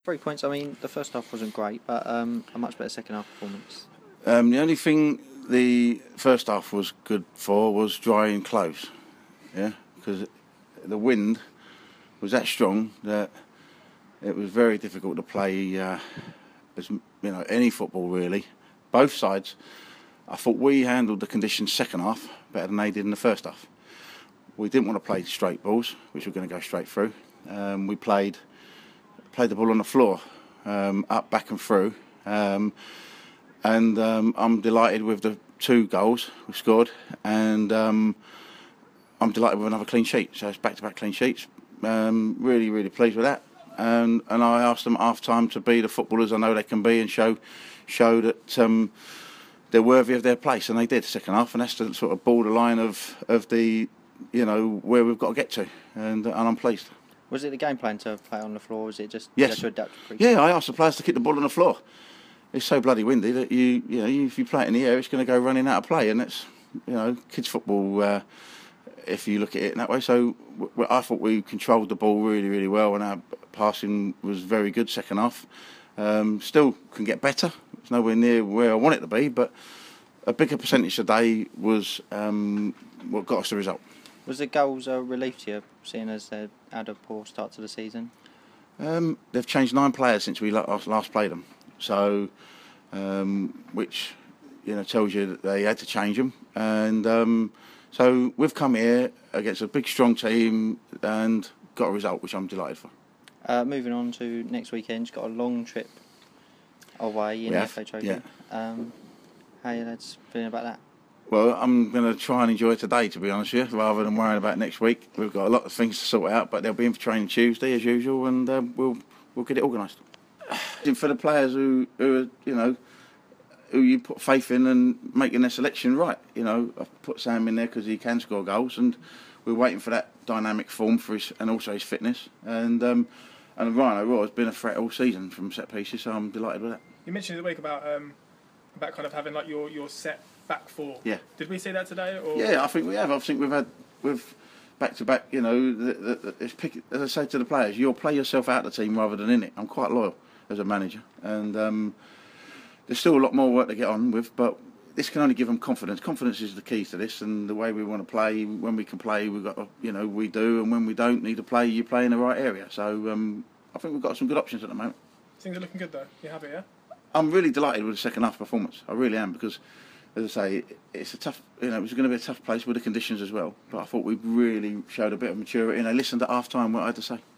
3 points. I mean, the first half wasn't great, but a much better second half performance. The only thing the first half was good for was dry and close, because the wind was that strong that it was very difficult to play. Any football really. Both sides. I thought we handled the conditions second half better than they did in the first half. We didn't want to play straight balls, which were going to go straight through. We played the ball on the floor, up, back and through. I'm delighted with the 2 goals we scored, and I'm delighted with another clean sheet. So it's back-to-back clean sheets. Really, really pleased with that. And I asked them at half-time to be the footballers I know they can be and show that they're worthy of their place, and they did second half. And that's the sort of borderline of the where we've got to get to, and I'm pleased. Was it the game plan to play on the floor, or was it just yes. to adapt? Yeah, I asked the players to kick the ball on the floor. It's so bloody windy that if you play it in the air, it's going to go running out of play, and it's kids football. If you look at it in that way, so I thought we controlled the ball really, really well, and our passing was very good second half. Still can get better. It's nowhere near where I want it to be, but a bigger percentage today was what got us the result. Was the goals a relief to you, seeing as they had a poor start to the season? They've changed 9 players since we last played them, so which tells you that they had to change them, and so we've come here against a big, strong team and got a result, which I'm delighted for. Moving on to next weekend, you've got a long trip away in the FA Trophy. Yeah. How are you lads feeling about that? Well, I'm going to try and enjoy today, to be honest with you, rather than worrying about next week. We've got a lot of things to sort out, but they'll be in for training Tuesday as usual, and we'll get it organised. For the players who you put faith in and making their selection right. I've put Sam in there because he can score goals, and we're waiting for that dynamic form for his, and also his fitness. And Ryan O'Rourke has been a threat all season from set pieces, so I'm delighted with that. You mentioned the week about kind of having like your set back four. Yeah. Did we see that today? Or? Yeah, I think we have. I think we've back to back. As I say to the players, you'll play yourself out of the team rather than in it. I'm quite loyal as a manager, and there's still a lot more work to get on with, but this can only give them confidence. Confidence is the key to this, and the way we want to play. When we can play, we've got we do, and when we don't need to play, you play in the right area. So I think we've got some good options at the moment. Things are looking good though. You happy, yeah? I'm really delighted with the second half performance. I really am, because, as I say, it's a tough. It was going to be a tough place with the conditions as well. But I thought we really showed a bit of maturity, and I listened at half time what I had to say.